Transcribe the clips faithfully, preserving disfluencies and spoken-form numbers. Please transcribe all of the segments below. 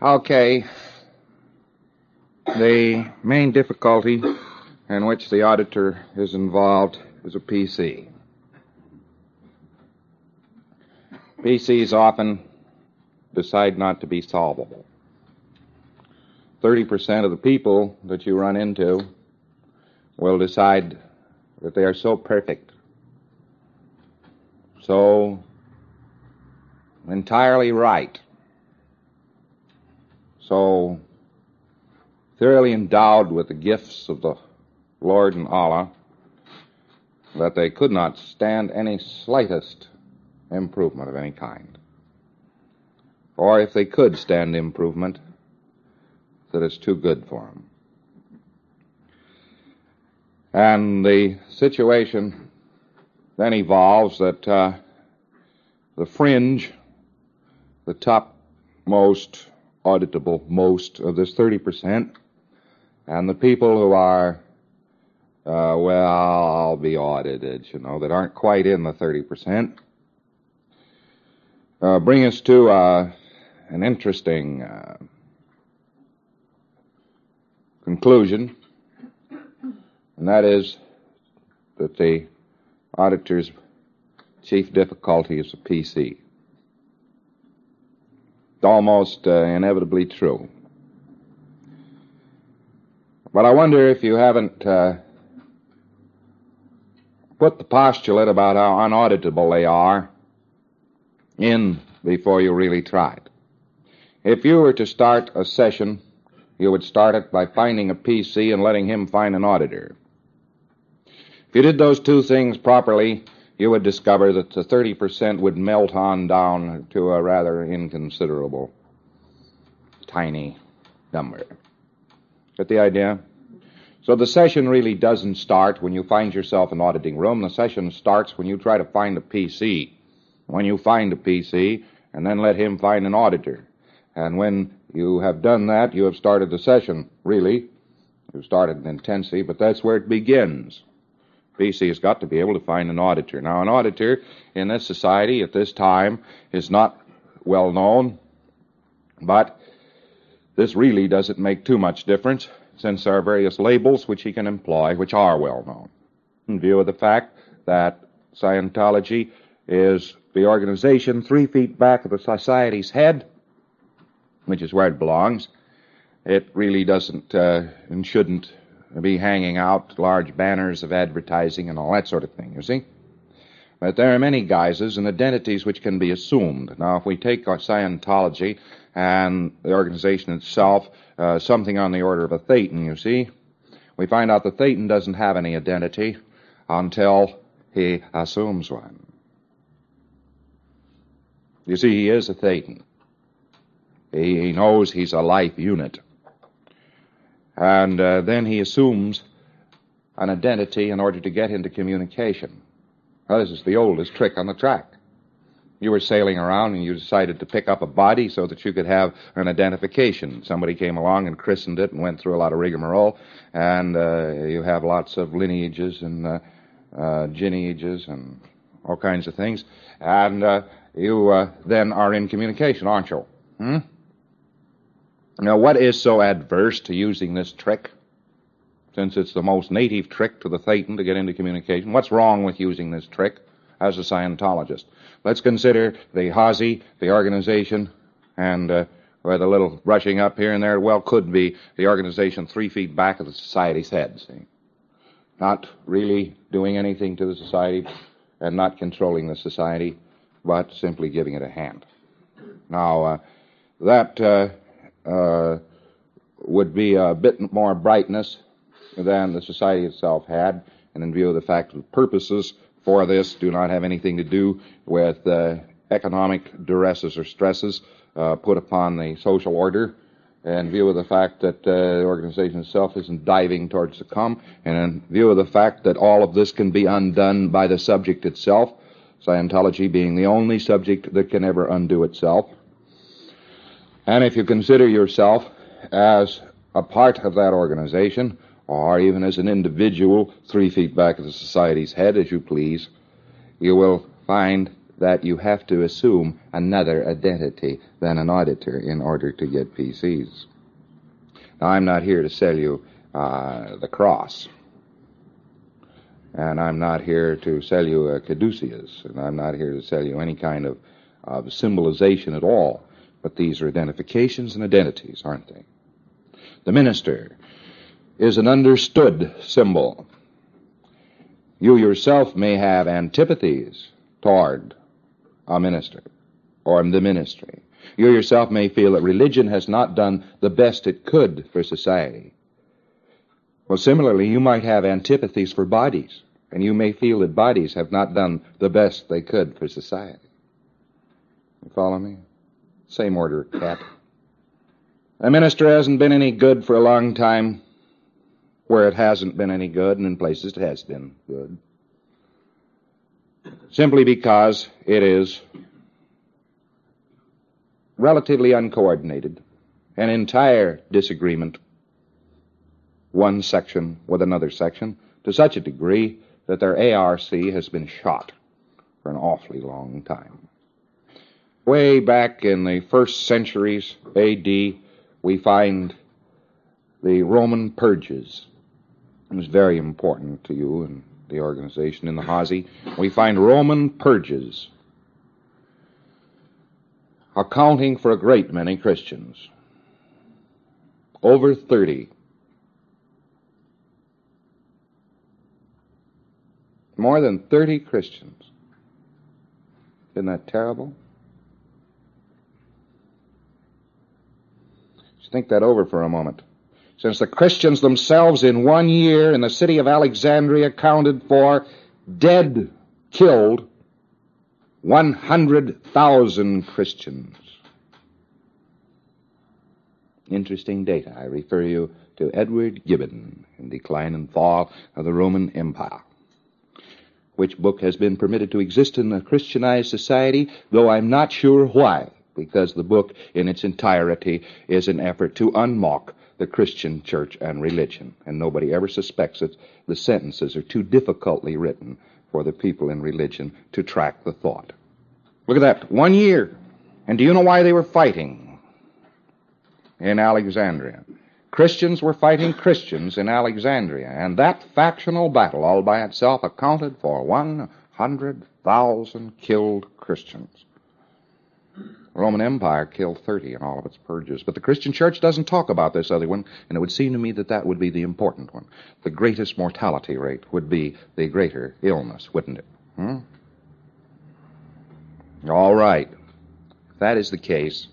Okay. The main difficulty in which the auditor is involved is a P C. P Cs often decide not to be solvable. thirty percent of the people that you run into will decide that they are so perfect, so entirely right, so thoroughly endowed with the gifts of the Lord and Allah, that they could not stand any slightest improvement of any kind. Or if they could stand improvement, that it's too good for them. And the situation then evolves that uh, the fringe, the topmost auditable most of this thirty percent, and the people who are, uh, well, I'll be audited, you know, that aren't quite in the thirty percent, uh, bring us to uh, an interesting uh, conclusion, and that is that the auditor's chief difficulty is a P C. It's almost uh, inevitably true. But I wonder if you haven't uh, put the postulate about how unauditable they are in before you really tried. If you were to start a session, you would start it by finding a P C and letting him find an auditor. If you did those two things properly, you would discover that the thirty percent would melt on down to a rather inconsiderable, tiny number. Get the idea? So the session really doesn't start when you find yourself in an auditing room. The session starts when you try to find a P C. When you find a P C, and then let him find an auditor. And when you have done that, you have started the session, really. You've started an intensity, but that's where it begins. P C has got to be able to find an auditor. Now, an auditor in this society at this time is not well known, but this really doesn't make too much difference, since there are various labels which he can employ which are well known. In view of the fact that Scientology is the organization three feet back of the society's head, which is where it belongs, it really doesn't uh, and shouldn't be hanging out large banners of advertising and all that sort of thing, you see. But there are many guises and identities which can be assumed. Now, if we take our Scientology and the organization itself, uh, something on the order of a Thetan, you see, we find out that Thetan doesn't have any identity until he assumes one. You see, he is a Thetan. He, he knows he's a life unit. And uh, then he assumes an identity in order to get into communication. Well, this is the oldest trick on the track. You were sailing around and you decided to pick up a body so that you could have an identification. Somebody came along and christened it and went through a lot of rigmarole, and uh, you have lots of lineages and uh, uh, lineages and all kinds of things, and uh, you uh, then are in communication, aren't you? Hmm? Now, what is so adverse to using this trick, since it's the most native trick to the Thetan to get into communication? What's wrong with using this trick as a Scientologist? Let's consider the Hazy, the organization, and uh, with a little brushing up here and there, well, could be the organization three feet back of the society's head, see? Not really doing anything to the society and not controlling the society, but simply giving it a hand. Now, uh, that... Uh, Uh, would be a bit more brightness than the society itself had, and in view of the fact that the purposes for this do not have anything to do with uh, economic duresses or stresses uh, put upon the social order, in view of the fact that uh, the organization itself isn't diving towards the come, and in view of the fact that all of this can be undone by the subject itself, Scientology being the only subject that can ever undo itself. And if you consider yourself as a part of that organization, or even as an individual three feet back of the society's head, as you please, you will find that you have to assume another identity than an auditor in order to get P Cs. Now, I'm not here to sell you uh, the cross, and I'm not here to sell you a caduceus, and I'm not here to sell you any kind of, of symbolization at all, but these are identifications and identities, aren't they? The minister is an understood symbol. You yourself may have antipathies toward a minister or the ministry. You yourself may feel that religion has not done the best it could for society. Well, similarly, you might have antipathies for bodies, and you may feel that bodies have not done the best they could for society. You follow me? Same order of cat. A minister hasn't been any good for a long time where it hasn't been any good, and in places it has been good. Simply because it is relatively uncoordinated, an entire disagreement, one section with another section, to such a degree that their A R C has been shot for an awfully long time. Way back in the first centuries A D, we find the Roman purges. It was very important to you and the organization in the Hazi. We find Roman purges accounting for a great many Christians. Over thirty. More than thirty Christians. Isn't that terrible? Just think that over for a moment. Since the Christians themselves in one year in the city of Alexandria counted for dead, killed, one hundred thousand Christians. Interesting data. I refer you to Edward Gibbon in Decline and Fall of the Roman Empire, which book has been permitted to exist in a Christianized society, though I'm not sure why, because the book in its entirety is an effort to unmock the Christian church and religion, and nobody ever suspects it. The sentences are too difficultly written for the people in religion to track the thought. Look at that, one year. And do you know why they were fighting in Alexandria? Christians were fighting Christians in Alexandria, and that factional battle all by itself accounted for one hundred thousand killed Christians. The Roman Empire killed thirty in all of its purges, but the Christian church doesn't talk about this other one, and it would seem to me that that would be the important one. The greatest mortality rate would be the greater illness, wouldn't it? Hmm? All right. If that is the case,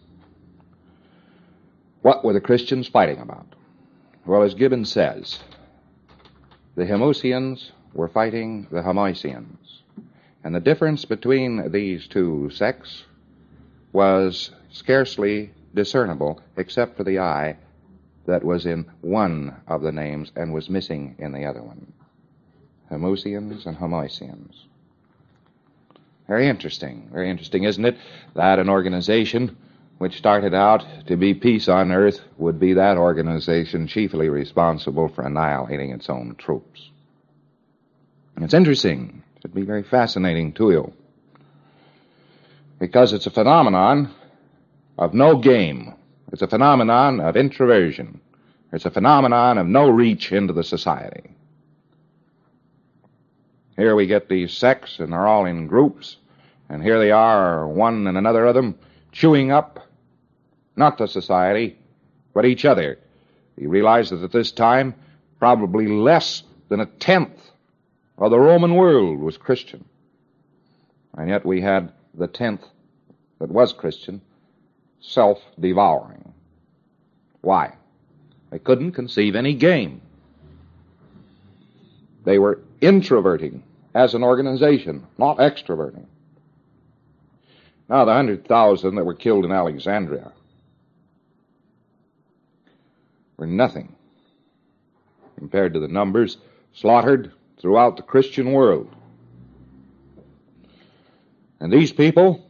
what were the Christians fighting about? Well, as Gibbon says, the Homoousians were fighting the Homoiousians, and the difference between these two sects was scarcely discernible except for the I that was in one of the names and was missing in the other one. Homoousians and Homoiousians. Very interesting, very interesting, isn't it, that an organization which started out to be peace on earth would be that organization chiefly responsible for annihilating its own troops. It's interesting. It should be very fascinating to you, because it's a phenomenon of no game. It's a phenomenon of introversion. It's a phenomenon of no reach into the society. Here we get these sects, and they're all in groups, and here they are, one and another of them, chewing up not the society, but each other. You realize that at this time, probably less than a tenth of the Roman world was Christian. And yet we had the tenth that was Christian self-devouring. Why? They couldn't conceive any game. They were introverting as an organization, not extroverting. Now, the hundred thousand that were killed in Alexandria were nothing compared to the numbers slaughtered throughout the Christian world. And these people,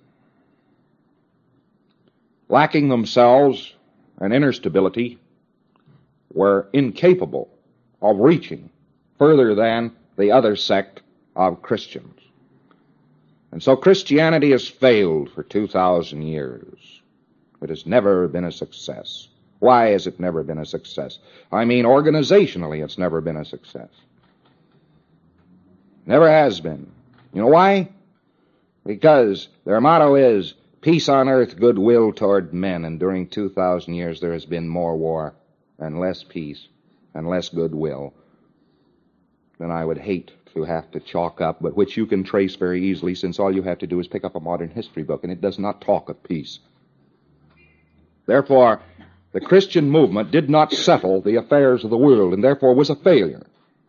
lacking themselves an inner stability, were incapable of reaching further than the other sect of Christians. And so Christianity has failed for two thousand years. It has never been a success. Why has it never been a success? I mean, organizationally, it's never been a success. Never has been. You know why? Because their motto is peace on earth, goodwill toward men. And during two thousand years, there has been more war and less peace and less goodwill than I would hate to have to chalk up, but which you can trace very easily, since all you have to do is pick up a modern history book, and it does not talk of peace. Therefore, the Christian movement did not settle the affairs of the world, and therefore was a failure.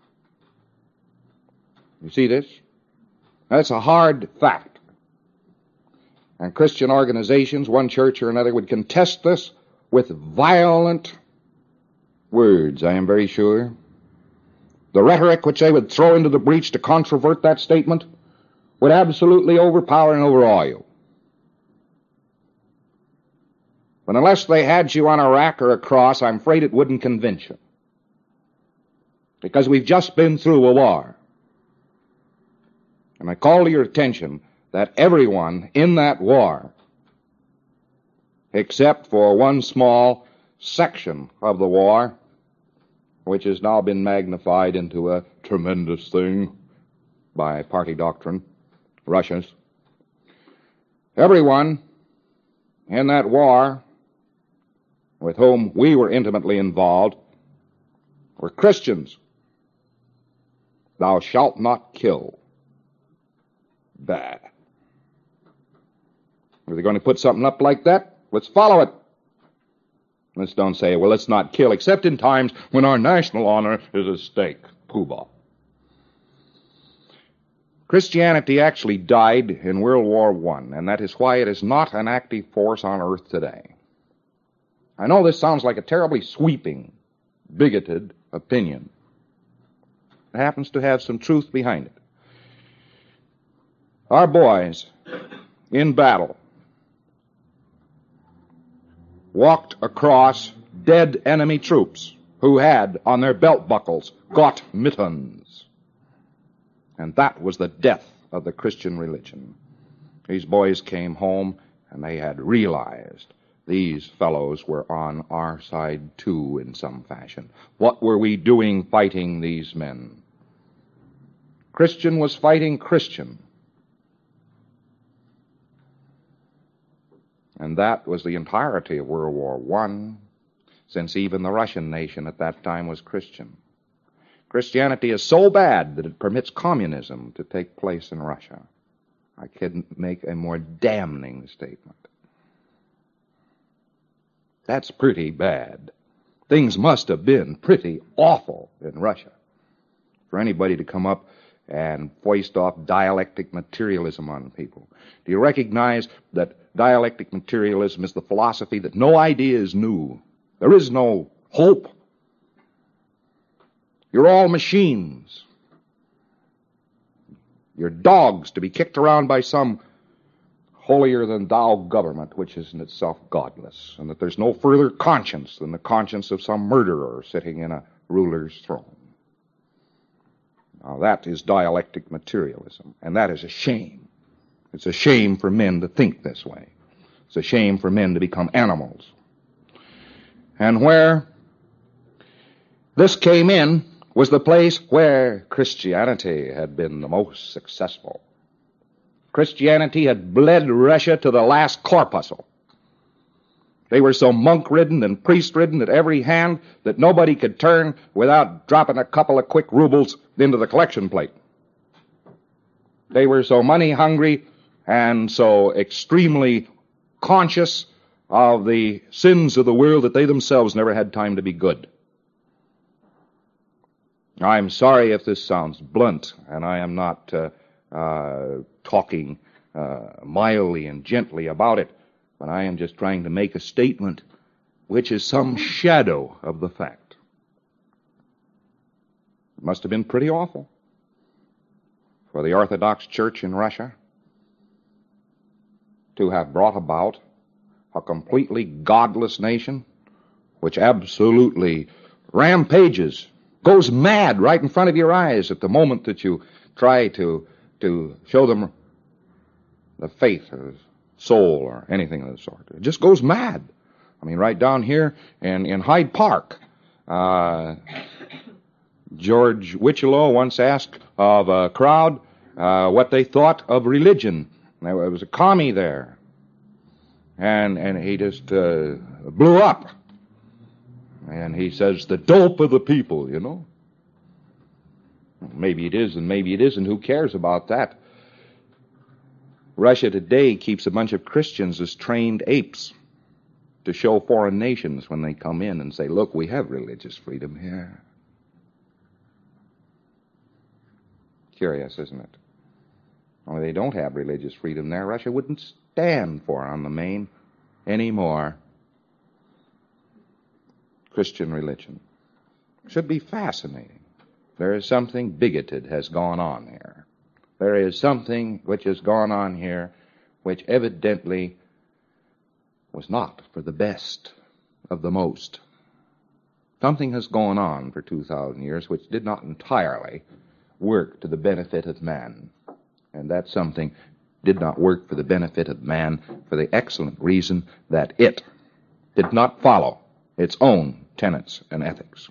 You see this? That's a hard fact. And Christian organizations, one church or another, would contest this with violent words, I am very sure. The rhetoric which they would throw into the breach to controvert that statement would absolutely overpower and overawe you. But unless they had you on a rack or a cross, I'm afraid it wouldn't convince you. Because we've just been through a war. And I call to your attention that everyone in that war, except for one small section of the war, which has now been magnified into a tremendous thing by party doctrine, Russia's. Everyone in that war with whom we were intimately involved were Christians. Thou shalt not kill. Bad. Are they going to put something up like that? Let's follow it. Let's don't say, well, let's not kill, except in times when our national honor is at stake. Poobah. Christianity actually died in World War One, and that is why it is not an active force on earth today. I know this sounds like a terribly sweeping, bigoted opinion. It happens to have some truth behind it. Our boys in battle walked across dead enemy troops who had on their belt buckles got mittens. And that was the death of the Christian religion. These boys came home and they had realized these fellows were on our side too in some fashion. What were we doing fighting these men? Christian was fighting Christian. And that was the entirety of World War One, since even the Russian nation at that time was Christian. Christianity is so bad that it permits communism to take place in Russia. I couldn't make a more damning statement. That's pretty bad. Things must have been pretty awful in Russia for anybody to come up and foist off dialectic materialism on people. Do you recognize that dialectic materialism is the philosophy that no idea is new? There is no hope. You're all machines. You're dogs to be kicked around by some holier-than-thou government, which is in itself godless, and that there's no further conscience than the conscience of some murderer sitting in a ruler's throne. Now, that is dialectic materialism, and that is a shame. It's a shame for men to think this way. It's a shame for men to become animals. And where this came in was the place where Christianity had been the most successful. Christianity had bled Russia to the last corpuscle. They were so monk-ridden and priest-ridden at every hand that nobody could turn without dropping a couple of quick rubles into the collection plate. They were so money-hungry and so extremely conscious of the sins of the world that they themselves never had time to be good. I'm sorry if this sounds blunt, and I am not uh, uh, talking uh, mildly and gently about it, but I am just trying to make a statement which is some shadow of the fact. It must have been pretty awful for the Orthodox Church in Russia to have brought about a completely godless nation which absolutely rampages, goes mad right in front of your eyes at the moment that you try to, to show them the faith or soul or anything of the sort. It just goes mad. I mean, right down here in, in Hyde Park, uh, George Wichlow once asked of a crowd uh, what they thought of religion. There was a commie there, and and he just uh, blew up. And he says, the dope of the people, you know. Maybe it is and maybe it isn't. Who cares about that? Russia today keeps a bunch of Christians as trained apes to show foreign nations when they come in and say, look, we have religious freedom here. Curious, isn't it? Only they don't have religious freedom there. Russia wouldn't stand for on the Main anymore. Christian religion. Should be fascinating. There is something bigoted has gone on here. There is something which has gone on here which evidently was not for the best of the most. Something has gone on for two thousand years which did not entirely work to the benefit of man. And that something did not work for the benefit of man for the excellent reason that it did not follow its own tenets and ethics.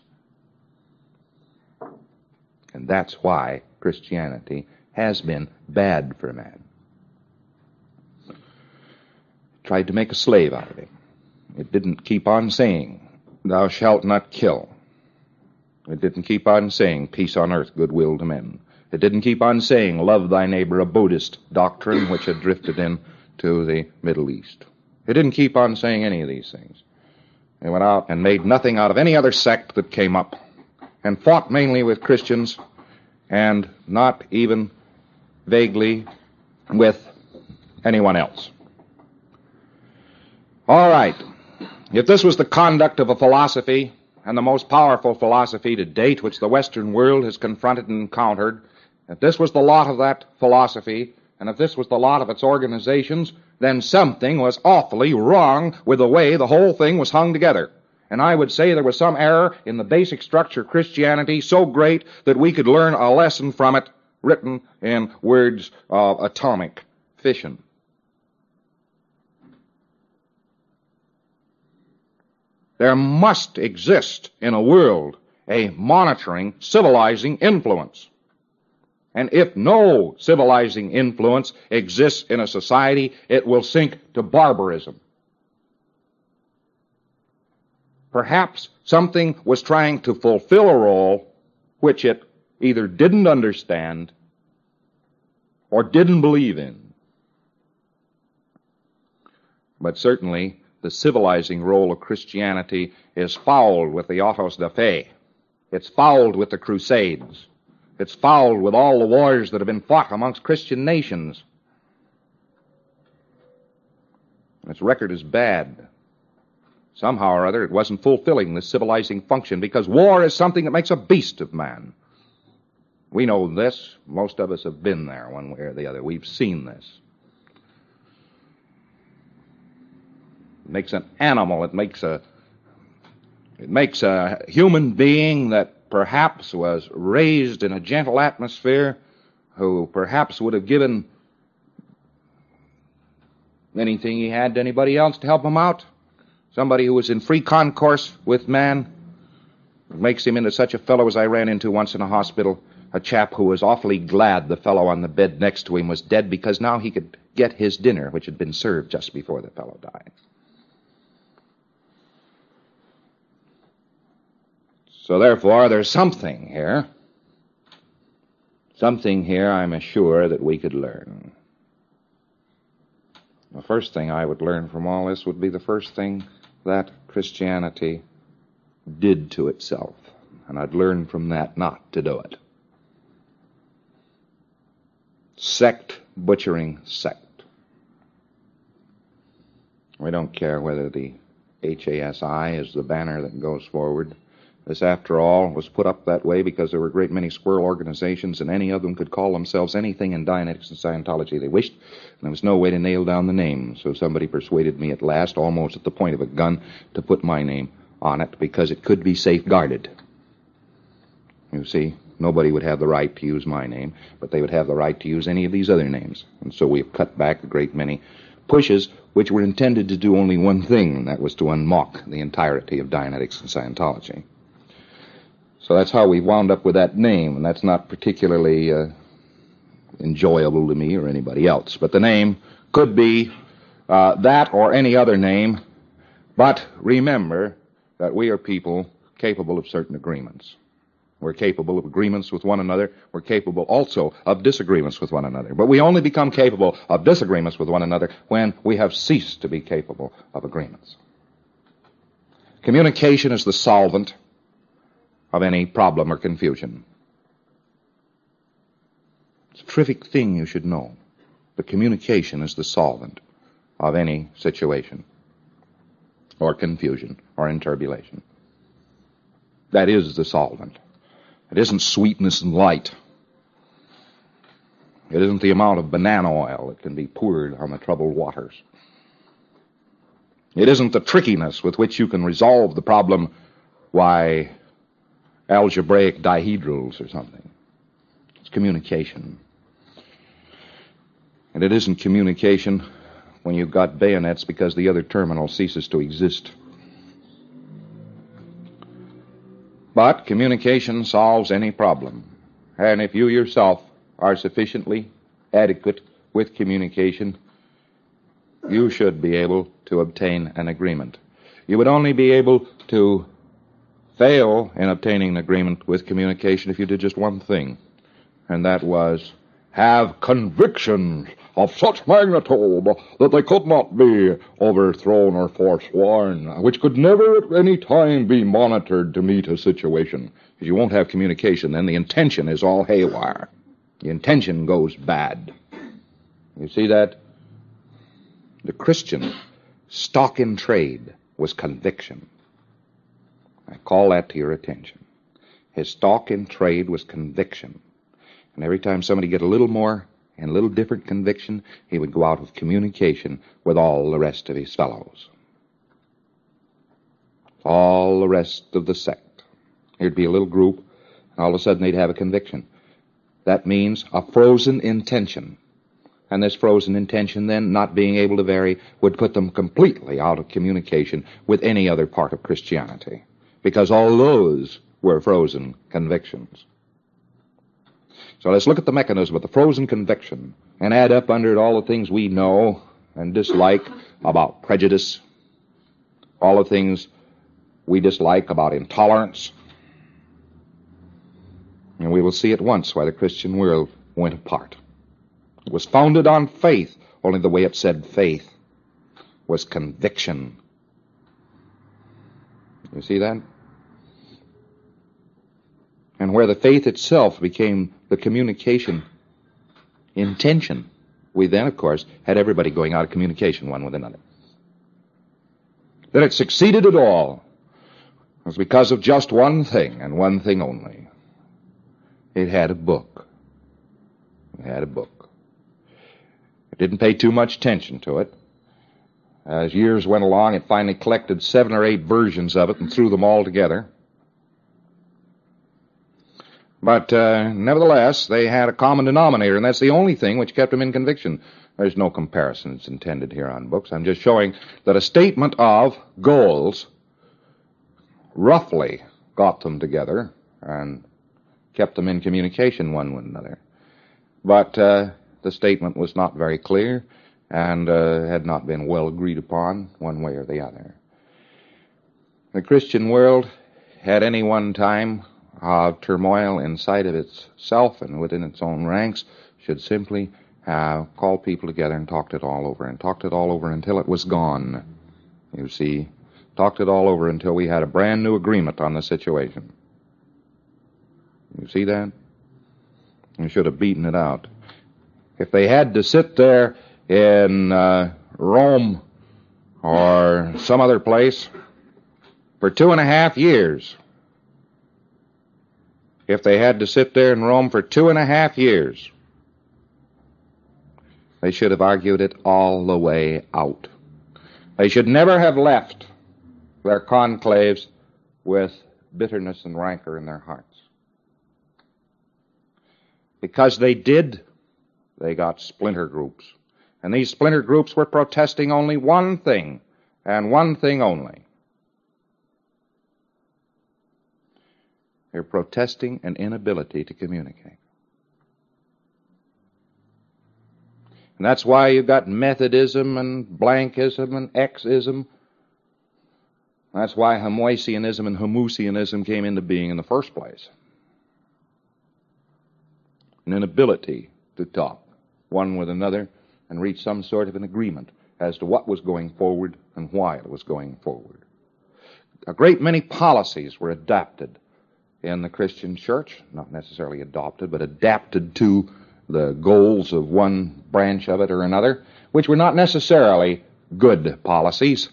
And that's why Christianity has been bad for man. Tried to make a slave out of him. It didn't keep on saying, thou shalt not kill. It didn't keep on saying, peace on earth, goodwill to men. It didn't keep on saying, love thy neighbor, a Buddhist doctrine which had drifted into the Middle East. It didn't keep on saying any of these things. They went out and made nothing out of any other sect that came up, and fought mainly with Christians, and not even vaguely with anyone else. All right. If this was the conduct of a philosophy, and the most powerful philosophy to date which the Western world has confronted and encountered, if this was the lot of that philosophy, and if this was the lot of its organizations, then something was awfully wrong with the way the whole thing was hung together. And I would say there was some error in the basic structure of Christianity so great that we could learn a lesson from it written in words of atomic fission. There must exist in a world a monitoring, civilizing influence. And if no civilizing influence exists in a society, it will sink to barbarism. Perhaps something was trying to fulfill a role which it either didn't understand or didn't believe in. But certainly, the civilizing role of Christianity is fouled with the autos da fe. It's fouled with the Crusades. It's fouled with all the wars that have been fought amongst Christian nations. Its record is bad. Somehow or other, it wasn't fulfilling the civilizing function, because war is something that makes a beast of man. We know this. Most of us have been there one way or the other. We've seen this. It makes an animal. It makes a, it makes a human being that perhaps was raised in a gentle atmosphere, who perhaps would have given anything he had to anybody else to help him out. Somebody who was in free concourse with man. It makes him into such a fellow as I ran into once in a hospital, a chap who was awfully glad the fellow on the bed next to him was dead, because now he could get his dinner, which had been served just before the fellow died. So therefore, there's something here. Something here, I'm sure, that we could learn. The first thing I would learn from all this would be the first thing that Christianity did to itself. And I'd learn from that not to do it. Sect butchering sect. We don't care whether the H A S I is the banner that goes forward. This, after all, was put up that way because there were a great many squirrel organizations, and any of them could call themselves anything in Dianetics and Scientology they wished, and there was no way to nail down the name. So somebody persuaded me at last, almost at the point of a gun, to put my name on it because it could be safeguarded. You see, Nobody would have the right to use my name, but they would have the right to use any of these other names. And so we've cut back a great many pushes which were intended to do only one thing, and that was to unmock the entirety of Dianetics and Scientology. So that's how we wound up with that name, and that's not particularly uh, enjoyable to me or anybody else. But the name could be uh, that or any other name, but remember that we are people capable of certain agreements. We're capable of agreements with one another. We're capable also of disagreements with one another. But we only become capable of disagreements with one another when we have ceased to be capable of agreements. Communication is the solvent of any problem or confusion. It's a terrific thing you should know. But communication is the solvent of any situation or confusion or interbulation. That is the solvent. It isn't sweetness and light. It isn't the amount of banana oil that can be poured on the troubled waters. It isn't the trickiness with which you can resolve the problem, why, algebraic dihedrals or something. It's communication. And it isn't communication when you've got bayonets because the other terminal ceases to exist. But communication solves any problem. And if you yourself are sufficiently adequate with communication, you should be able to obtain an agreement. You would only be able to fail in obtaining an agreement with communication if you did just one thing, and that was have convictions of such magnitude that they could not be overthrown or forsworn, which could never at any time be monitored to meet a situation. If you won't have communication, then the intention is all haywire. The intention goes bad. You see that? The Christian stock in trade was conviction. I call that to your attention. His stock in trade was conviction. And every time somebody get a little more and a little different conviction, he would go out with communication with all the rest of his fellows. All the rest of the sect. There'd be a little group, and all of a sudden they'd have a conviction. That means a frozen intention. And this frozen intention then, not being able to vary, would put them completely out of communication with any other part of Christianity. Because all those were frozen convictions. So let's look at the mechanism of the frozen conviction and add up under it all the things we know and dislike about prejudice, all the things we dislike about intolerance. And we will see at once why the Christian world went apart. It was founded on faith, only the way it said faith was conviction. You see that? And where the faith itself became the communication intention, we then, of course, had everybody going out of communication one with another. That it succeeded at all was because of just one thing, and one thing only. It had a book. It had a book. It didn't pay too much attention to it. As years went along, it finally collected seven or eight versions of it and threw them all together. But uh, nevertheless, they had a common denominator, and that's the only thing which kept them in conviction. There's no comparisons intended here on books. I'm just showing that a statement of goals roughly got them together and kept them in communication one with another. But uh, the statement was not very clear and uh, had not been well agreed upon one way or the other. The Christian world at any one time of turmoil inside of itself and within its own ranks should simply have called people together and talked it all over, and talked it all over until it was gone. You see, talked it all over until we had a brand new agreement on the situation. You see that? We should have beaten it out. If they had to sit there in uh, Rome or some other place for two and a half years, if they had to sit there in Rome for two and a half years, they should have argued it all the way out. They should never have left their conclaves with bitterness and rancor in their hearts. Because they did, they got splinter groups. And these splinter groups were protesting only one thing, and one thing only. They're protesting an inability to communicate. And that's why you've got Methodism and Blankism and Xism. That's why Homoousianism and Homoousianism came into being in the first place. An inability to talk one with another and reach some sort of an agreement as to what was going forward and why it was going forward. A great many policies were adapted in the Christian church, not necessarily adopted, but adapted to the goals of one branch of it or another, which were not necessarily good policies.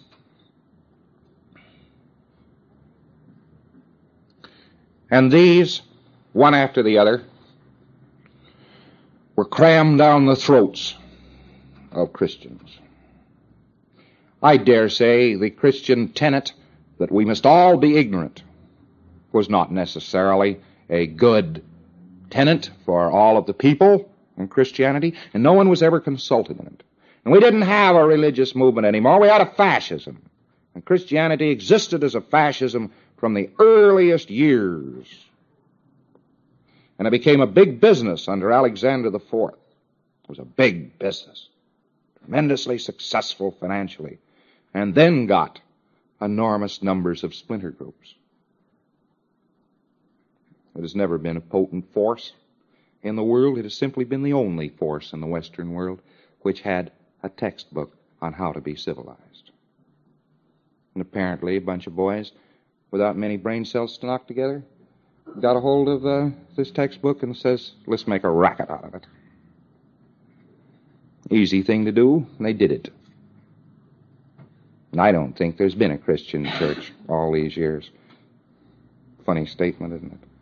And these, one after the other, were crammed down the throats of Christians. I dare say the Christian tenet that we must all be ignorant was not necessarily a good tenet for all of the people in Christianity, and no one was ever consulted in it. And we didn't have a religious movement anymore. We had a fascism. And Christianity existed as a fascism from the earliest years. And it became a big business under Alexander the Fourth. It was a big business, tremendously successful financially, and then got enormous numbers of splinter groups. It has never been a potent force in the world. It has simply been the only force in the Western world which had a textbook on how to be civilized. And apparently a bunch of boys without many brain cells to knock together got a hold of uh, this textbook and says, let's make a racket out of it. Easy thing to do, and they did it. And I don't think there's been a Christian church all these years. Funny statement, isn't it?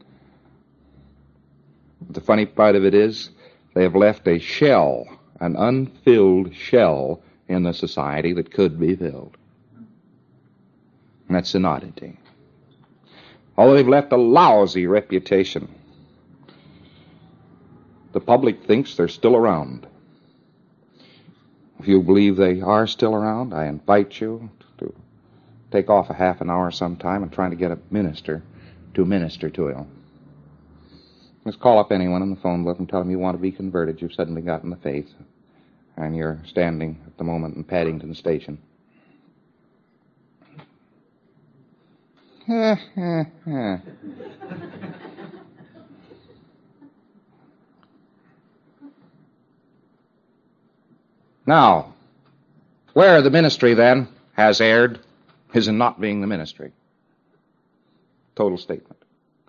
The funny part of it is they have left a shell, an unfilled shell in the society that could be filled. And that's an oddity. Although they've left a lousy reputation, the public thinks they're still around. If you believe they are still around, I invite you to take off a half an hour sometime and try to get a minister to minister to you. Just call up anyone on the phone book and tell them you want to be converted. You've suddenly gotten the faith, and you're standing at the moment in Paddington Station. Now, where the ministry then has erred is in not being the ministry. Total statement.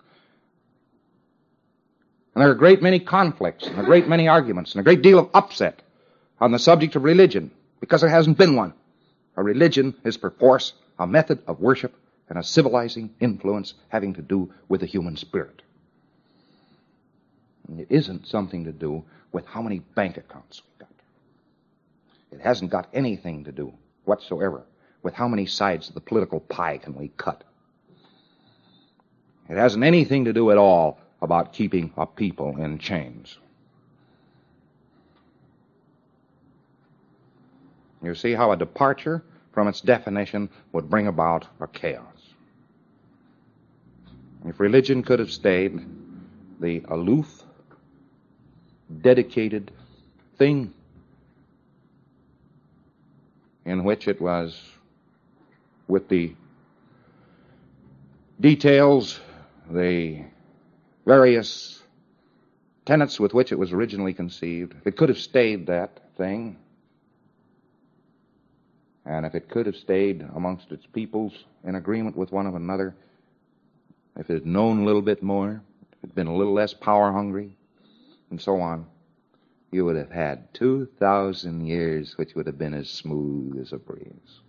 And there are a great many conflicts and a great many arguments and a great deal of upset on the subject of religion because there hasn't been one. A religion is perforce a method of worship and a civilizing influence having to do with the human spirit. And it isn't something to do with how many bank accounts we've got. It hasn't got anything to do whatsoever with how many sides of the political pie can we cut. It hasn't anything to do at all about keeping a people in chains. You see how a departure from its definition would bring about a chaos. If religion could have stayed the aloof, dedicated thing in which it was, with the details, the various tenets with which it was originally conceived, if it could have stayed that thing, and if it could have stayed amongst its peoples in agreement with one another, if it had known a little bit more, if it had been a little less power hungry, and so on, you would have had two thousand years which would have been as smooth as a breeze.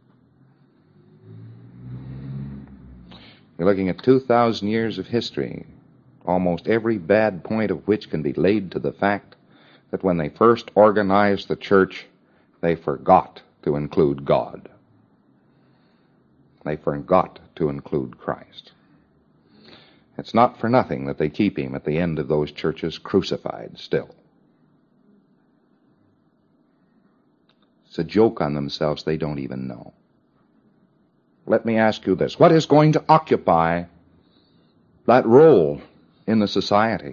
You're looking at two thousand years of history, almost every bad point of which can be laid to the fact that when they first organized the church, they forgot to include God. They forgot to include Christ. It's not for nothing that they keep him at the end of those churches crucified still. It's a joke on themselves they don't even know. Let me ask you this. What is going to occupy that role in the society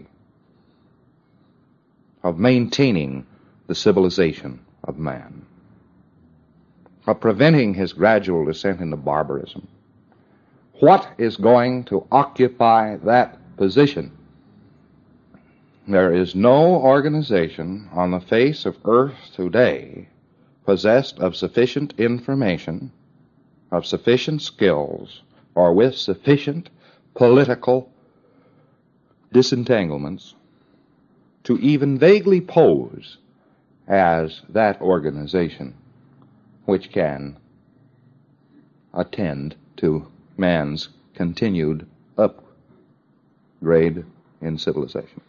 of maintaining the civilization of man, of preventing his gradual descent into barbarism? What is going to occupy that position? There is no organization on the face of earth today possessed of sufficient information, of sufficient skills, or with sufficient political disentanglements to even vaguely pose as that organization which can attend to man's continued upgrade in civilization.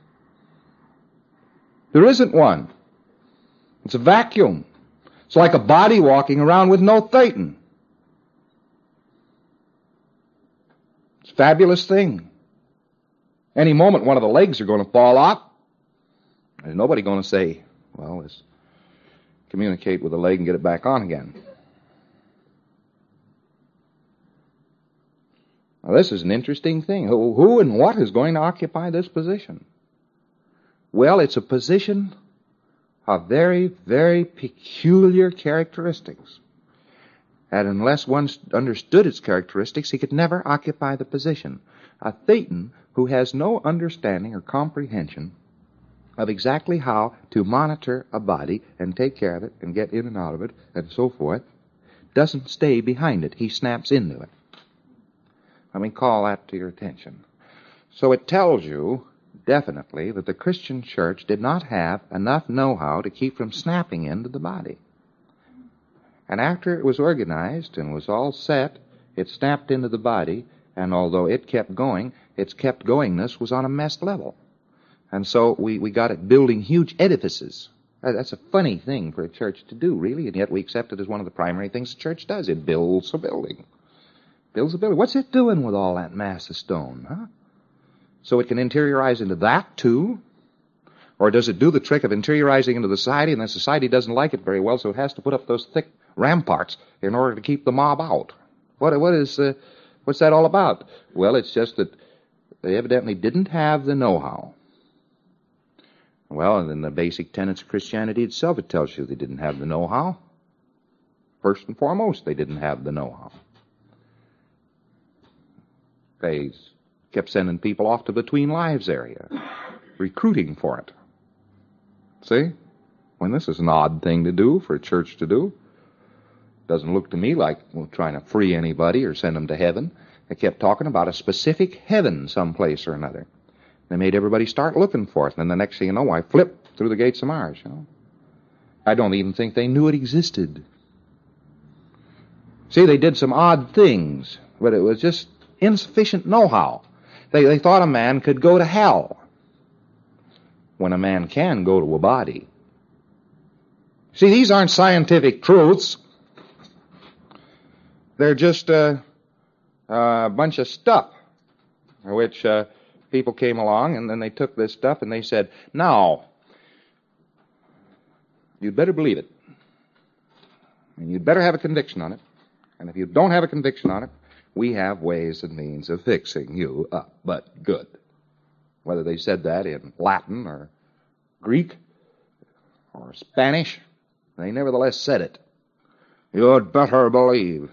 There isn't one. It's a vacuum. It's like a body walking around with no thetan. It's a fabulous thing. Any moment one of the legs are going to fall off. There's nobody going to say, well, let's communicate with the leg and get it back on again. Now, this is an interesting thing. Who, who and what is going to occupy this position? Well, it's a position of very, very peculiar characteristics. And unless one understood its characteristics, he could never occupy the position. A thetan who has no understanding or comprehension of exactly how to monitor a body and take care of it and get in and out of it and so forth, doesn't stay behind it. He snaps into it. Let me call that to your attention. So it tells you definitely that the Christian church did not have enough know-how to keep from snapping into the body. And after it was organized and was all set, it snapped into the body, and although it kept going, its kept goingness was on a messed level. And so we, we got it building huge edifices. That's a funny thing for a church to do, really, and yet we accept it as one of the primary things the church does. It builds a building. Builds a building. What's it doing with all that mass of stone, huh? So it can interiorize into that, too? Or does it do the trick of interiorizing into the society, and the society doesn't like it very well, so it has to put up those thick ramparts in order to keep the mob out? What, what is, uh, what's that all about? Well, it's just that they evidently didn't have the know-how. Well, and in the basic tenets of Christianity itself, it tells you they didn't have the know-how. First and foremost, they didn't have the know-how. They kept sending people off to Between Lives area, recruiting for it. See? When this is an odd thing to do for a church to do. Doesn't look to me like we're trying to free anybody or send them to heaven. They kept talking about a specific heaven someplace or another. They made everybody start looking for it, and then the next thing you know, I flipped through the gates of Mars, you know. I don't even think they knew it existed. See, they did some odd things, but it was just insufficient know-how. They, they thought a man could go to hell when a man can go to a body. See, these aren't scientific truths. They're just uh, a bunch of stuff, which uh, people came along, and then they took this stuff and they said, now, you'd better believe it. And you'd better have a conviction on it. And if you don't have a conviction on it, we have ways and means of fixing you up, but good. Whether they said that in Latin or Greek or Spanish, they nevertheless said it. You'd better believe.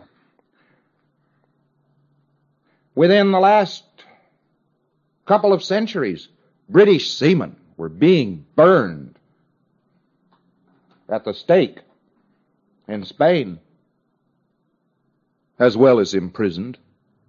Within the last couple of centuries, British seamen were being burned at the stake in Spain, as well as imprisoned,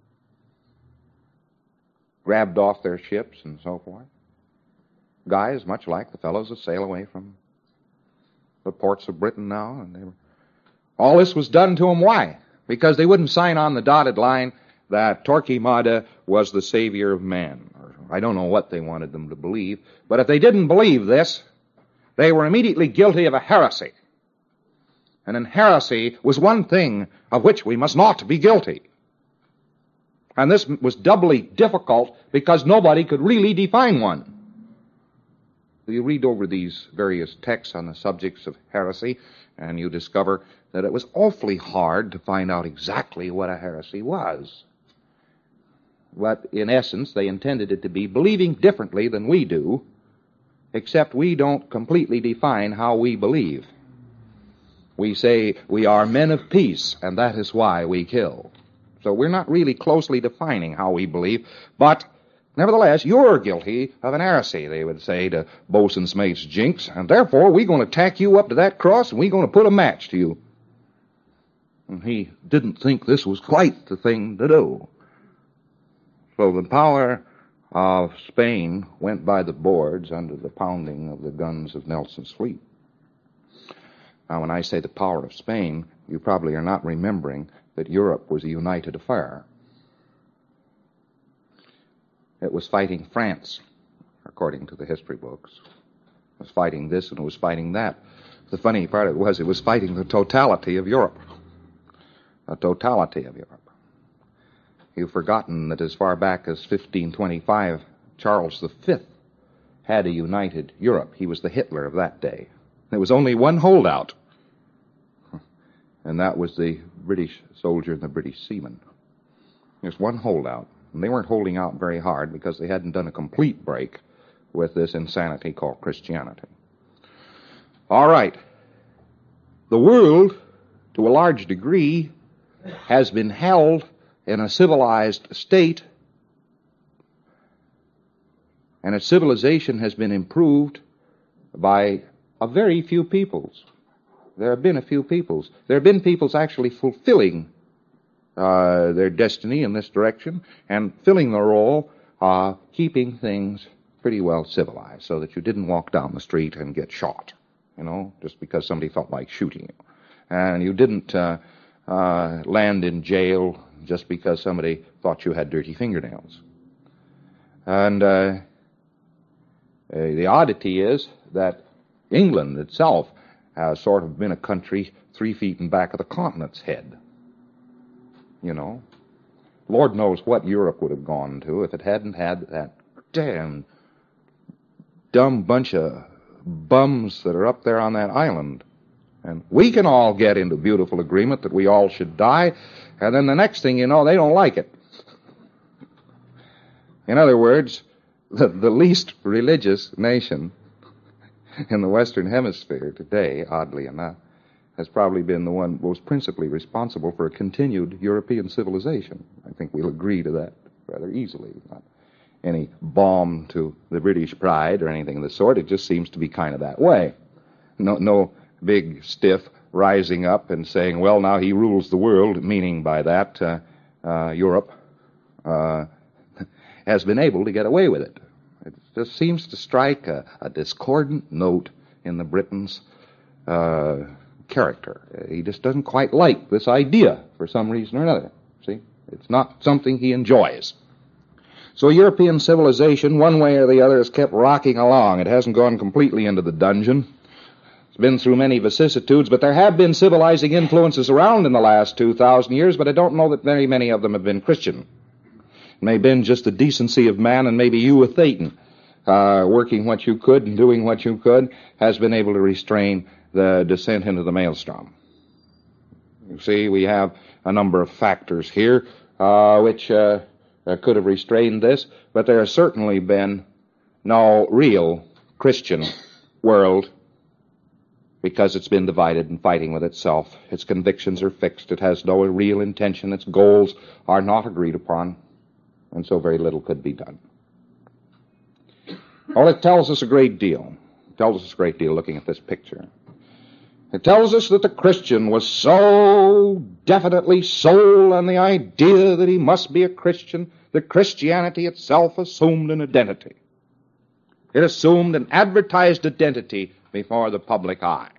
grabbed off their ships and so forth. Guys much like the fellows that sail away from the ports of Britain now. And they were, all this was done to them. Why? Because they wouldn't sign on the dotted line that Torquemada was the savior of man. Or I don't know what they wanted them to believe, but if they didn't believe this, they were immediately guilty of a heresy. And an heresy was one thing of which we must not be guilty. And this was doubly difficult because nobody could really define one. You read over these various texts on the subjects of heresy, and you discover that it was awfully hard to find out exactly what a heresy was. But in essence, they intended it to be believing differently than we do, except we don't completely define how we believe. We say we are men of peace, and that is why we kill. So we're not really closely defining how we believe, but nevertheless, you're guilty of an heresy, they would say to Bosun's mate's Jinks, and therefore we're going to tack you up to that cross and we're going to put a match to you. And he didn't think this was quite the thing to do. So the power of Spain went by the boards under the pounding of the guns of Nelson's fleet. Now, when I say the power of Spain, you probably are not remembering that Europe was a united affair. It was fighting France, according to the history books. It was fighting this and it was fighting that. The funny part of it was it was fighting the totality of Europe. The totality of Europe. You've forgotten that as far back as fifteen twenty-five, Charles the Fifth had a united Europe. He was the Hitler of that day. There was only one holdout, and that was the British soldier and the British seaman. There's one holdout, and they weren't holding out very hard because they hadn't done a complete break with this insanity called Christianity. All right. The world, to a large degree, has been held in a civilized state, and its civilization has been improved by a very few peoples. There have been a few peoples. There have been peoples actually fulfilling uh, their destiny in this direction and filling the role, uh, keeping things pretty well civilized so that you didn't walk down the street and get shot, you know, just because somebody felt like shooting you. And you didn't uh, uh, land in jail just because somebody thought you had dirty fingernails. And uh, uh, the oddity is that England itself has sort of been a country three feet in back of the continent's head. You know, Lord knows what Europe would have gone to if it hadn't had that damn dumb bunch of bums that are up there on that island. And we can all get into beautiful agreement that we all should die, and then the next thing you know, they don't like it. In other words, the, the least religious nation in the Western Hemisphere today, oddly enough, has probably been the one most principally responsible for a continued European civilization. I think we'll agree to that rather easily. Not any balm to the British pride or anything of the sort. It just seems to be kind of that way. No, no big stiff rising up and saying, well, now he rules the world, meaning by that uh, uh, Europe uh, has been able to get away with it. It just seems to strike a, a discordant note in the Briton's uh, character. He just doesn't quite like this idea for some reason or another. See? It's not something he enjoys. So European civilization, one way or the other, has kept rocking along. It hasn't gone completely into the dungeon. It's been through many vicissitudes, but there have been civilizing influences around in the last two thousand years, but I don't know that very many of them have been Christian. It may have been just the decency of man, and maybe you, a Thetan, uh, working what you could and doing what you could, has been able to restrain the descent into the maelstrom. You see, we have a number of factors here uh, which uh, uh, could have restrained this, but there has certainly been no real Christian world because it's been divided and fighting with itself. Its convictions are fixed. It has no real intention. Its goals are not agreed upon, and so very little could be done. Well, it tells us a great deal. It tells us a great deal looking at this picture. It tells us that the Christian was so definitely sold on the idea that he must be a Christian that Christianity itself assumed an identity. It assumed an advertised identity before the public eye,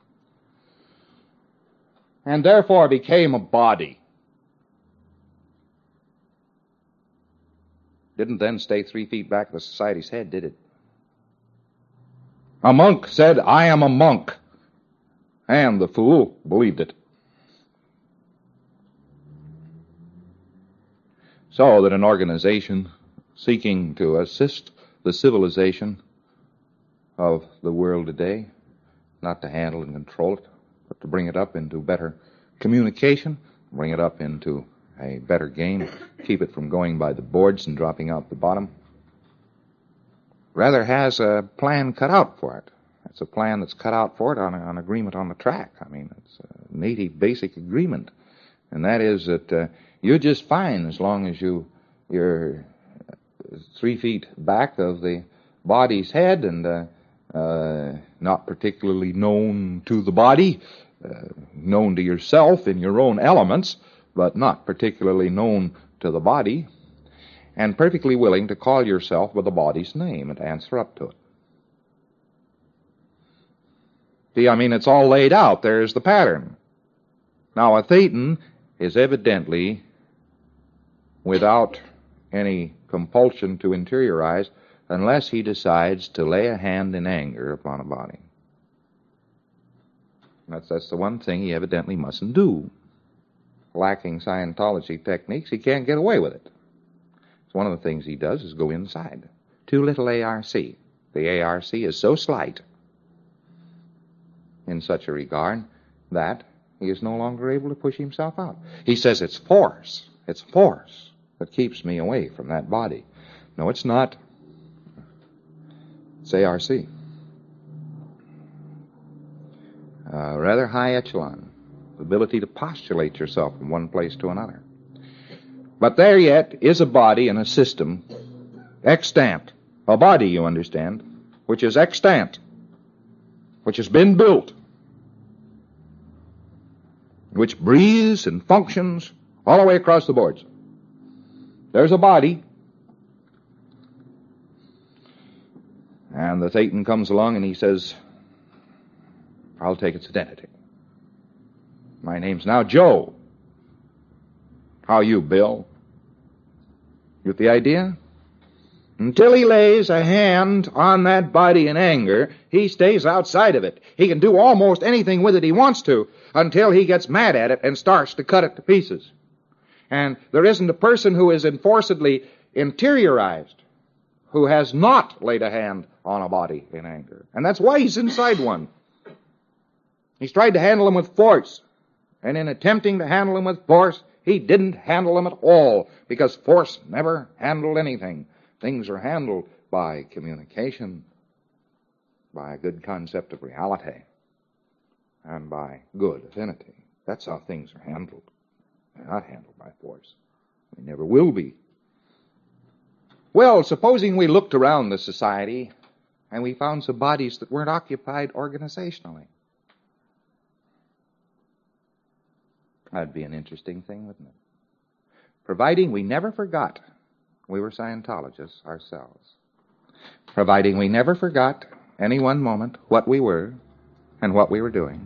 and therefore became a body. Didn't then stay three feet back of the society's head, did it? A monk said, I am a monk. And the fool believed it. So that an organization seeking to assist the civilization of the world today, not to handle and control it, but to bring it up into better communication, bring it up into a better game, keep it from going by the boards and dropping out the bottom, rather has a plan cut out for it. It's a plan that's cut out for it on an agreement on the track. I mean, it's a native basic agreement. And that is that uh, you're just fine as long as you, you're three feet back of the body's head and uh, uh, not particularly known to the body, uh, known to yourself in your own elements, but not particularly known to the body, and perfectly willing to call yourself by the body's name and answer up to it. See, I mean, it's all laid out. There's the pattern. Now, a Thetan is evidently without any compulsion to interiorize unless he decides to lay a hand in anger upon a body. That's, that's the one thing he evidently mustn't do. Lacking Scientology techniques, he can't get away with it. So one of the things he does is go inside. Too little A R C. The A R C is so slight in such a regard that he is no longer able to push himself out. He says it's force. It's force that keeps me away from that body. No, it's not. It's A R C. Uh, rather high echelon. The ability to postulate yourself from one place to another. But there yet is a body and a system extant. A body, you understand, which is extant, which has been built, which breathes and functions all the way across the boards. There's a body. And the Thetan comes along and he says, I'll take its identity. My name's now Joe. How are you, Bill? You get the idea? Until he lays a hand on that body in anger, he stays outside of it. He can do almost anything with it he wants to until he gets mad at it and starts to cut it to pieces. And there isn't a person who is enforcedly interiorized who has not laid a hand on a body in anger. And that's why he's inside one. He's tried to handle him with force. And in attempting to handle him with force, he didn't handle him at all, because force never handled anything. Things are handled by communication, by a good concept of reality, and by good affinity. That's how things are handled. They're not handled by force. They never will be. Well, supposing we looked around the society and we found some bodies that weren't occupied organizationally. That'd be an interesting thing, wouldn't it? Providing we never forgot we were Scientologists ourselves. Providing we never forgot any one moment what we were and what we were doing.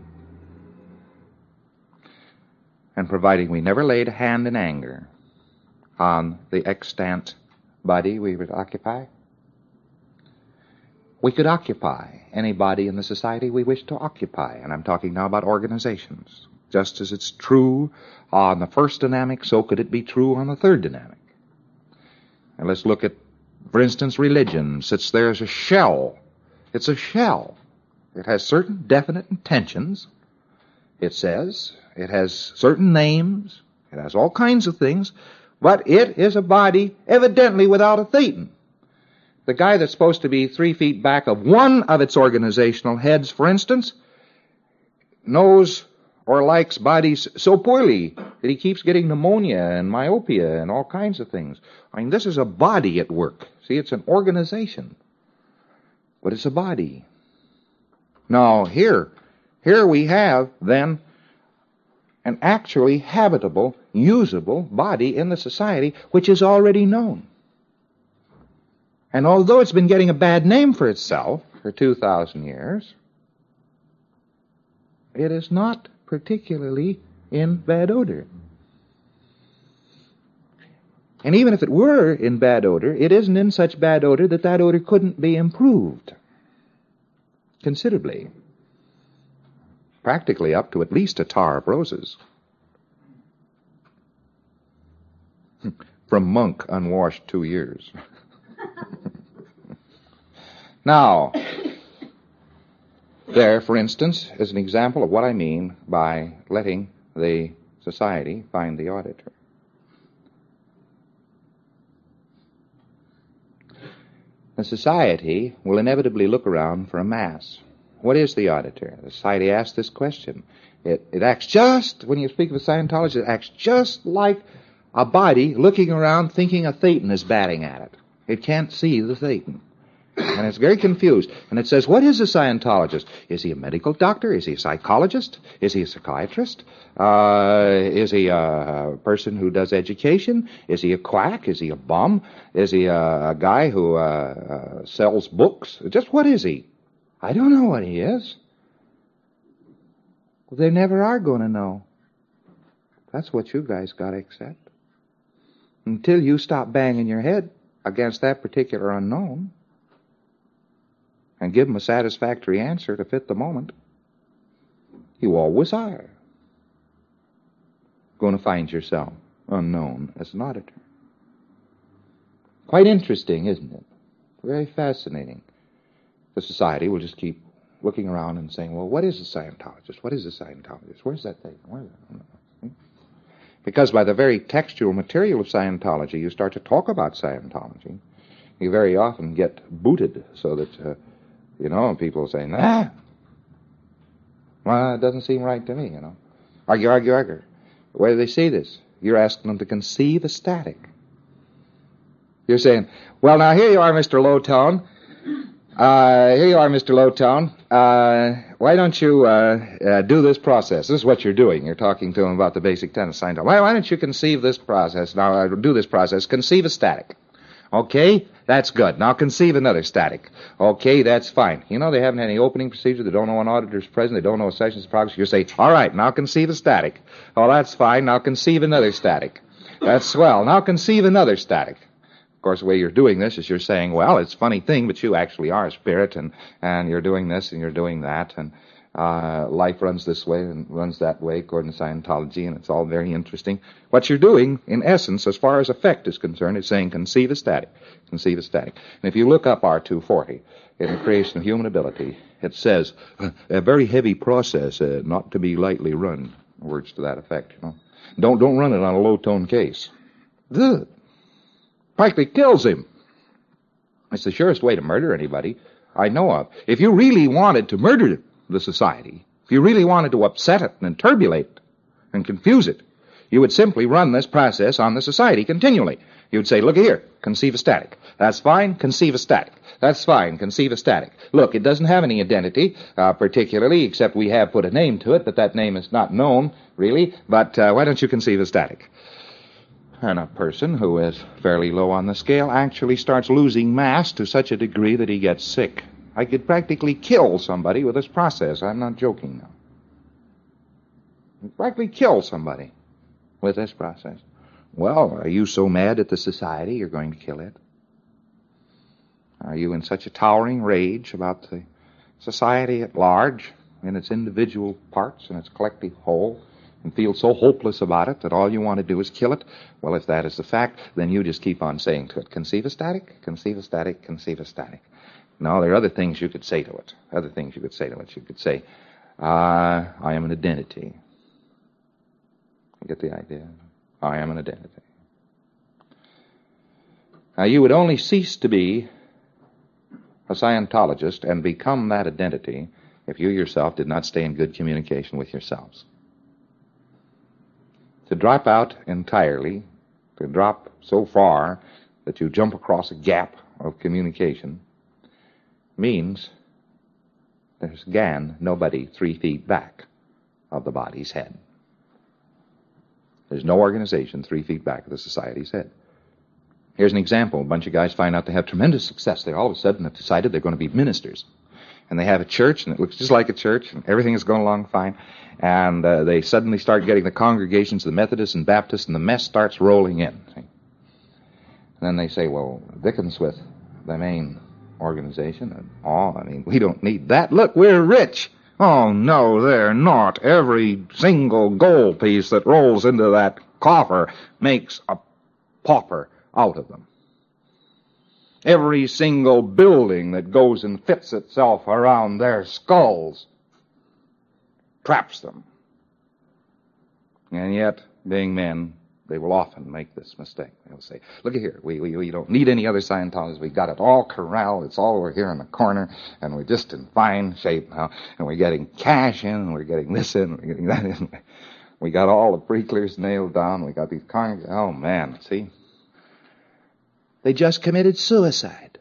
And providing we never laid a hand in anger on the extant body we would occupy. We could occupy any body in the society we wish to occupy, and I'm talking now about organizations. Just as it's true on the first dynamic, so could it be true on the third dynamic. And let's look at, for instance, religion. Sits there as a shell. It's a shell. It has certain definite intentions. It says it has certain names. It has all kinds of things. But it is a body evidently without a Thetan. The guy that's supposed to be three feet back of one of its organizational heads, for instance, knows or likes bodies so poorly that he keeps getting pneumonia and myopia and all kinds of things. I mean, this is a body at work. See, it's an organization, but it's a body. Now, here, here we have, then, an actually habitable, usable body in the society which is already known. And although it's been getting a bad name for itself for two thousand years, it is not particularly in bad odor. And even if it were in bad odor, it isn't in such bad odor that that odor couldn't be improved considerably. Practically up to at least a tar of roses. from monk unwashed two years. Now, there, for instance, is an example of what I mean by letting the society find the auditor. The society will inevitably look around for a mass. What is the auditor? The society asks this question. It, it acts just, when you speak of a Scientologist, it acts just like a body looking around thinking a Thetan is batting at it. It can't see the Thetan. And it's very confused. And it says, what is a Scientologist? Is he a medical doctor? Is he a psychologist? Is he a psychiatrist? Uh, is he a person who does education? Is he a quack? Is he a bum? Is he a, a guy who uh, uh, sells books? Just what is he? I don't know what he is. Well, they never are going to know. That's what you guys got to accept. Until you stop banging your head against that particular unknown and give them a satisfactory answer to fit the moment, you always are going to find yourself unknown as an auditor. Quite interesting, isn't it? Very fascinating. The society will just keep looking around and saying, well, what is a Scientologist? What is a Scientologist? Where's that thing? Where's that? Because by the very textual material of Scientology, you start to talk about Scientology, you very often get booted so that, uh, you know, people say, nah, well, it doesn't seem right to me, you know. Argue, argue, argue. Where do they see this? You're asking them to conceive a static. You're saying, well, now here you are, Mister Lowtone. Uh, here you are, Mister Lowtone. Uh, why don't you uh, uh, do this process? This is what you're doing. You're talking to them about the basic tenets of Scientology. Why, why don't you conceive this process? Now, uh, do this process. Conceive a static. Okay, that's good. Now conceive another static. Okay, that's fine. You know, they haven't had any opening procedure. They don't know an auditor's present. They don't know a session's progress. You say, all right, now conceive a static. Oh, that's fine. Now conceive another static. That's swell. Now conceive another static. Of course, the way you're doing this is you're saying, well, it's a funny thing, but you actually are a spirit, and, and you're doing this and you're doing that, and uh, life runs this way and runs that way according to Scientology, and it's all very interesting. What you're doing, in essence, as far as effect is concerned, is saying conceive a static, conceive a static. And if you look up R two forty in the creation of human ability, it says, a very heavy process, uh, not to be lightly run, words to that effect, you know. Don't, don't run it on a low-tone case. Ugh. Practically kills him. It's the surest way to murder anybody I know of. If you really wanted to murder the society, if you really wanted to upset it and turbulate it and confuse it, you would simply run this process on the society continually. You would say, look here, conceive a static. That's fine, conceive a static. That's fine, conceive a static. Look, it doesn't have any identity, uh, particularly, except we have put a name to it, but that name is not known, really. But uh, why don't you conceive a static? And a person who is fairly low on the scale actually starts losing mass to such a degree that he gets sick. I could practically kill somebody with this process. I'm not joking now. I could practically kill somebody with this process. Well, are you so mad at the society you're going to kill it? Are you in such a towering rage about the society at large, in its individual parts, in its collective whole, and feel so hopeless about it that all you want to do is kill it? Well, if that is the fact, then you just keep on saying to it, conceive a static, conceive a static, conceive a static. No, there are other things you could say to it. Other things you could say to it. You could say, uh, I am an identity. You get the idea? I am an identity. Now, you would only cease to be a Scientologist and become that identity if you yourself did not stay in good communication with yourselves. To drop out entirely, to drop so far that you jump across a gap of communication, means there's, again, nobody three feet back of the body's head. There's no organization three feet back of the society's head. Here's an example. A bunch of guys find out they have tremendous success. They all of a sudden have decided they're going to be ministers. And they have a church, and it looks just like a church, and everything is going along fine. And uh, they suddenly start getting the congregations, the Methodists and Baptists, and the mess starts rolling in. See? And then they say, well, Dickens with the main organization. And, oh, I mean, we don't need that. Look, we're rich. Oh, no, they're not. Every single gold piece that rolls into that coffer makes a pauper out of them. Every single building that goes and fits itself around their skulls traps them. And yet, being men, they will often make this mistake. They'll say, look at here, we, we, we don't need any other Scientologists. We got it all corralled. It's all over here in the corner, and we're just in fine shape now, and we're getting cash in, and we're getting this in, and we're getting that in. We got all the pre-clears nailed down. We got these cars. Oh, man, see? They just committed suicide.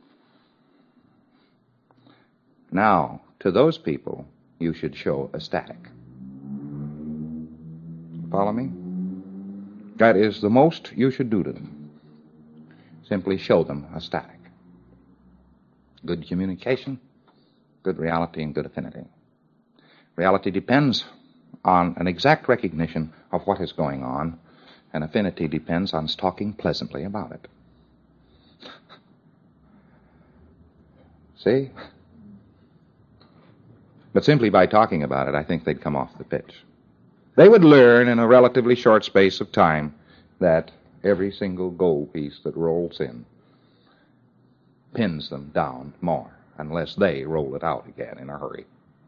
Now, to those people, you should show a static. Follow me? That is the most you should do to them. Simply show them a static. Good communication, good reality, and good affinity. Reality depends on an exact recognition of what is going on, and affinity depends on talking pleasantly about it. See? But simply by talking about it, I think they'd come off the pitch. They would learn in a relatively short space of time that every single gold piece that rolls in pins them down more unless they roll it out again in a hurry.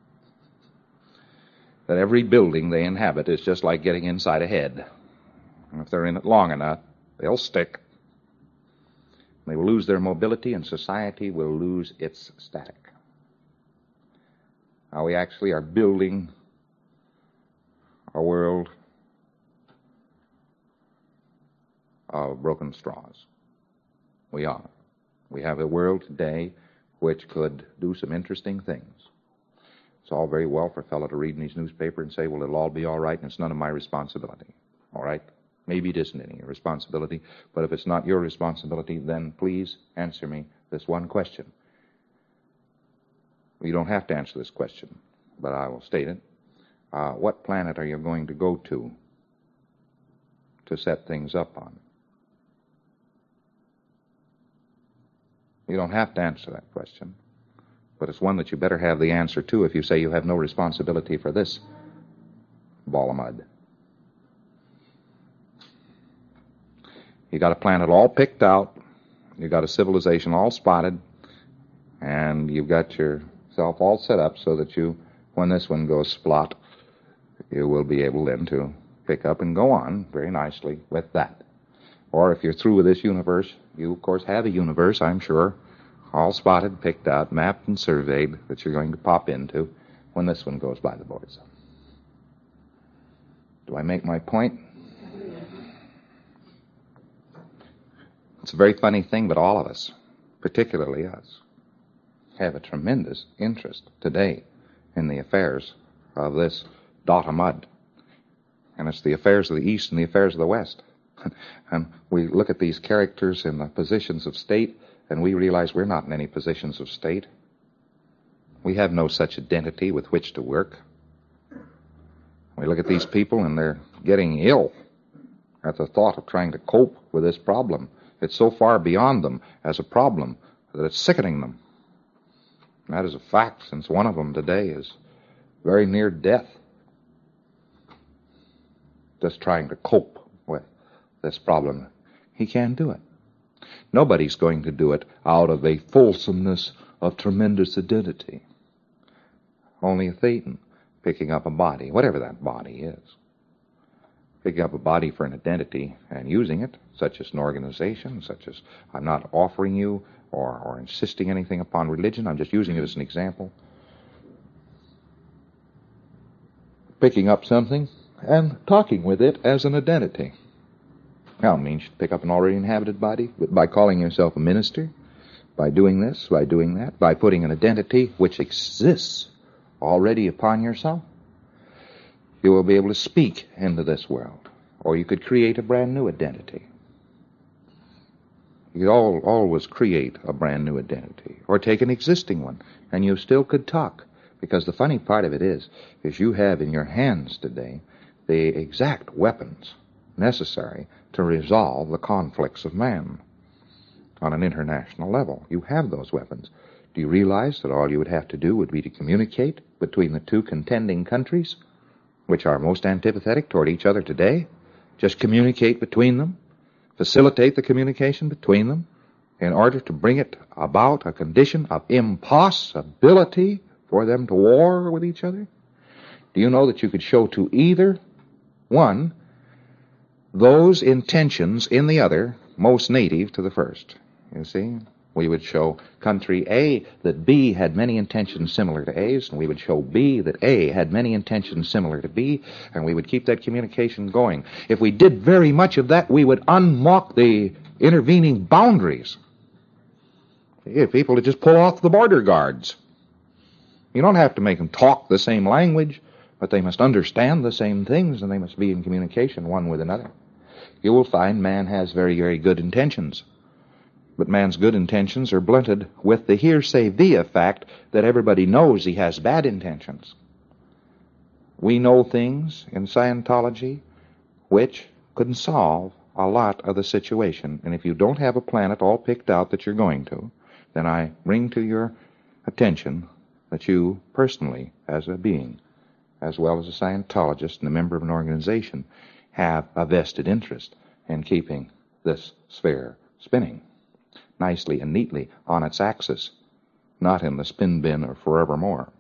That every building they inhabit is just like getting inside a head. And if they're in it long enough, they'll stick. They will lose their mobility, and society will lose its static. Now, we actually are building a world of broken straws. We are. We have a world today which could do some interesting things. It's all very well for a fellow to read in his newspaper and say, well, it'll all be all right, and it's none of my responsibility. All right? Maybe it isn't any responsibility, but if it's not your responsibility, then please answer me this one question. You don't have to answer this question, but I will state it. Uh, what planet are you going to go to to set things up on? You don't have to answer that question, but it's one that you better have the answer to if you say you have no responsibility for this ball of mud. You got a planet all picked out, you got a civilization all spotted, and you've got yourself all set up so that you, when this one goes splot, you will be able then to pick up and go on very nicely with that. Or if you're through with this universe, you of course have a universe, I'm sure, all spotted, picked out, mapped, and surveyed that you're going to pop into when this one goes by the boards. Do I make my point? It's a very funny thing, but all of us, particularly us, have a tremendous interest today in the affairs of this dot of mud. And it's the affairs of the East and the affairs of the West. And we look at these characters in the positions of state, and we realize we're not in any positions of state. We have no such identity with which to work. We look at these people, and they're getting ill at the thought of trying to cope with this problem. It's so far beyond them as a problem that it's sickening them. And that is a fact, since one of them today is very near death, just trying to cope with this problem. He can't do it. Nobody's going to do it out of a fulsomeness of tremendous identity. Only a Thetan picking up a body, whatever that body is. Picking up a body for an identity and using it, such as an organization, such as I'm not offering you or, or insisting anything upon religion, I'm just using it as an example. Picking up something and talking with it as an identity. Now, it means you pick up an already inhabited body by calling yourself a minister, by doing this, by doing that, by putting an identity which exists already upon yourself. You will be able to speak into this world, or you could create a brand new identity. You all always create a brand new identity, or take an existing one, and you still could talk. Because the funny part of it is, is you have in your hands today the exact weapons necessary to resolve the conflicts of man on an international level. You have those weapons. Do you realize that all you would have to do would be to communicate between the two contending countries, which are most antipathetic toward each other today? Just communicate between them. facilitate the communication between them in order to bring it about a condition of impossibility for them to war with each other? Do you know that you could show to either one those intentions in the other most native to the first? You see, we would show country A that B had many intentions similar to A's, and we would show B that A had many intentions similar to B, and we would keep that communication going. If we did very much of that, we would unmark the intervening boundaries. If people would just pull off the border guards. You don't have to make them talk the same language, but they must understand the same things, and they must be in communication one with another. You will find man has very, very good intentions. But man's good intentions are blunted with the hearsay via fact that everybody knows he has bad intentions. We know things in Scientology which could solve a lot of the situation. And if you don't have a planet all picked out that you're going to, then I bring to your attention that you personally, as a being, as well as a Scientologist and a member of an organization, have a vested interest in keeping this sphere spinning nicely and neatly on its axis, not in the spin bin or forevermore.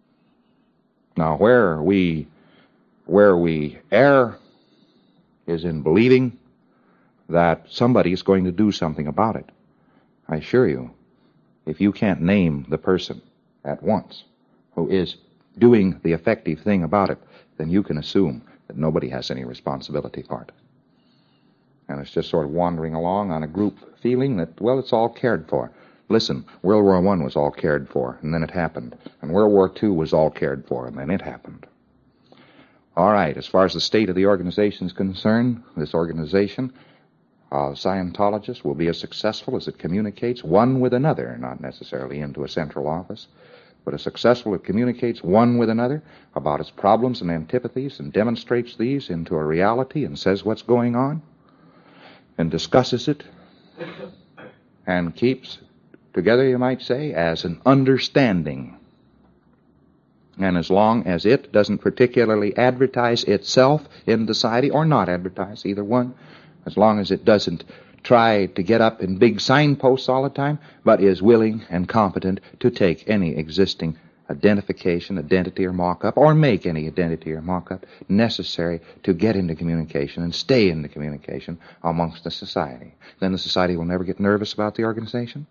Now, where we where we err is in believing that somebody is going to do something about it. I assure you, if you can't name the person at once who is doing the effective thing about it, then you can assume that nobody has any responsibility for it. And it's just sort of wandering along on a group feeling that, well, it's all cared for. Listen, World War One was all cared for, and then it happened. And World War Two was all cared for, and then it happened. All right, as far as the state of the organization is concerned, this organization of Scientologists will be as successful as it communicates one with another, not necessarily into a central office, but as successful it communicates one with another about its problems and antipathies and demonstrates these into a reality and says what's going on and discusses it and keeps together, you might say, as an understanding. And as long as it doesn't particularly advertise itself in society, or not advertise, either one, as long as it doesn't try to get up in big signposts all the time, but is willing and competent to take any existing identification, identity, or mock-up, or make any identity or mock-up necessary to get into communication and stay in the communication amongst the society. Then the society will never get nervous about the organization.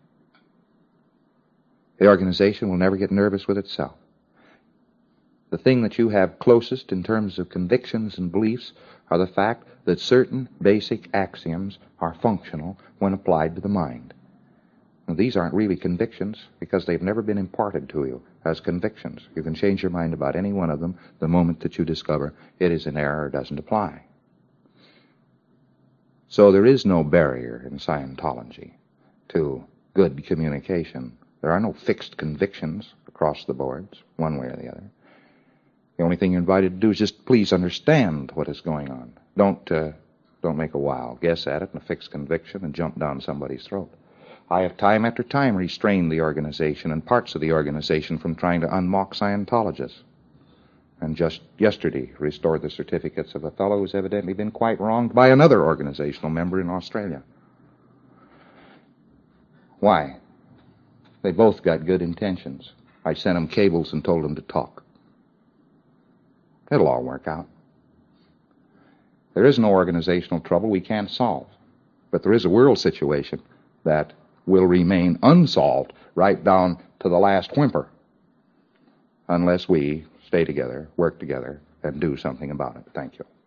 The organization will never get nervous with itself. The thing that you have closest in terms of convictions and beliefs are the fact that certain basic axioms are functional when applied to the mind. Now, these aren't really convictions because they've never been imparted to you as convictions. You can change your mind about any one of them the moment that you discover it is in error or doesn't apply. So there is no barrier in Scientology to good communication. There are no fixed convictions across the boards, one way or the other. The only thing you're invited to do is just please understand what is going on. Don't uh, don't make a wild guess at it and a fixed conviction and jump down somebody's throat. I have time after time restrained the organization and parts of the organization from trying to unmock Scientologists. And just yesterday restored the certificates of a fellow who's evidently been quite wronged by another organizational member in Australia. Why? They both got good intentions. I sent them cables and told them to talk. It'll all work out. There is no organizational trouble we can't solve, but there is a world situation that will remain unsolved right down to the last whimper unless we stay together, work together, and do something about it. Thank you.